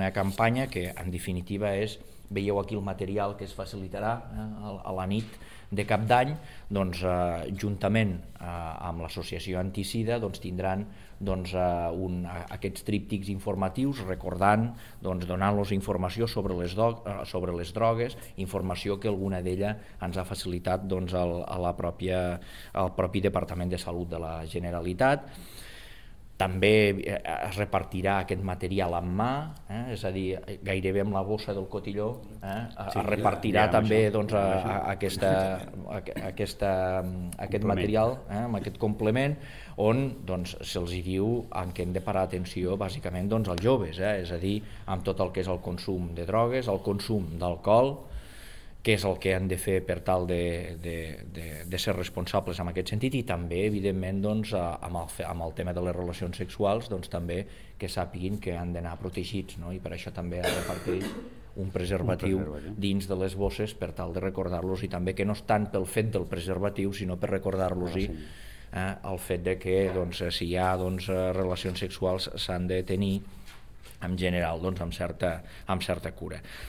una campanya que en definitiva és, veieu aquí el material que es facilitarà a la nit de Cap d'Any, doncs, juntament amb l'associació Antisida tindran aquests tríptics informatius recordant, donant-los informació sobre les drogues, informació que alguna d'ella ens ha facilitat al propi Departament de Salut de la Generalitat. També es repartirà aquest material en mà, és a dir, gairebé amb la bossa del cotilló, es repartirà també aquest material, amb aquest complement, on se'ls diu que hem de parar atenció bàsicament als joves, és a dir, amb tot el que és el consum de drogues, el consum d'alcohol, què és el que han de fer per tal de ser responsables en aquest sentit, i també, evidentment, amb el tema de les relacions sexuals, també que sàpiguin que han d'anar protegits, i per això també es reparteix un preservatiu dins de les bosses per tal de recordar-los, i també que no és tant pel fet del preservatiu, sinó per recordar-los el fet de que si hi ha relacions sexuals s'han de tenir en general amb certa cura.